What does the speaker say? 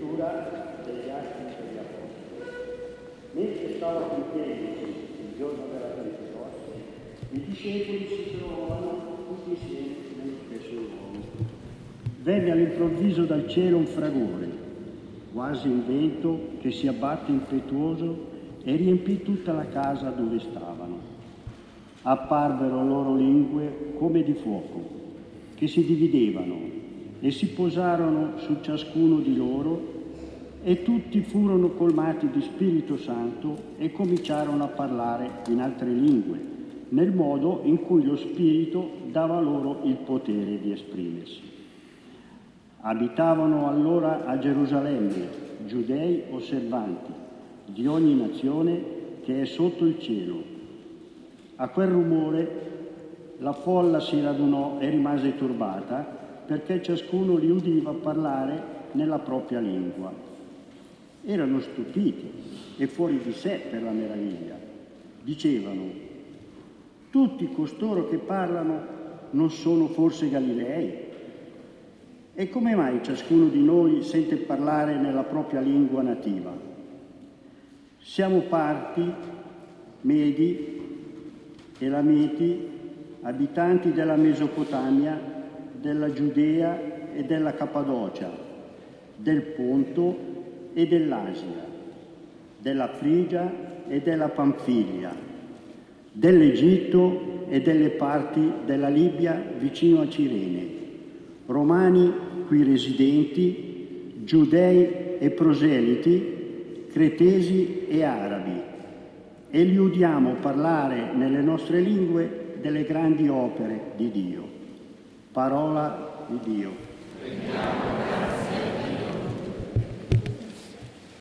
Lettura degli Atti degli Apostoli. Mentre stava compiendosi il giorno della Pentecoste, i discepoli si trovavano tutti insieme nello stesso luogo. Venne all'improvviso dal cielo un fragore, quasi un vento che si abbatte impetuoso e riempì tutta la casa dove stavano. Apparvero loro lingue come di fuoco, che si dividevano e si posarono su ciascuno di loro, e tutti furono colmati di Spirito Santo e cominciarono a parlare in altre lingue, nel modo in cui lo Spirito dava loro il potere di esprimersi. Abitavano allora a Gerusalemme giudei osservanti di ogni nazione che è sotto il cielo. A quel rumore la folla si radunò e rimase turbata, perché ciascuno li udiva parlare nella propria lingua. Erano stupiti e fuori di sé per la meraviglia. Dicevano: tutti costoro che parlano non sono forse Galilei? E come mai ciascuno di noi sente parlare nella propria lingua nativa? Siamo parti, Medi, Elamiti, abitanti della Mesopotamia, della Giudea e della Cappadocia, del Ponto e dell'Asia, della Frigia e della Panfilia, dell'Egitto e delle parti della Libia vicino a Cirene, romani qui residenti, giudei e proseliti, cretesi e arabi, e li udiamo parlare nelle nostre lingue delle grandi opere di Dio. Parola di Dio.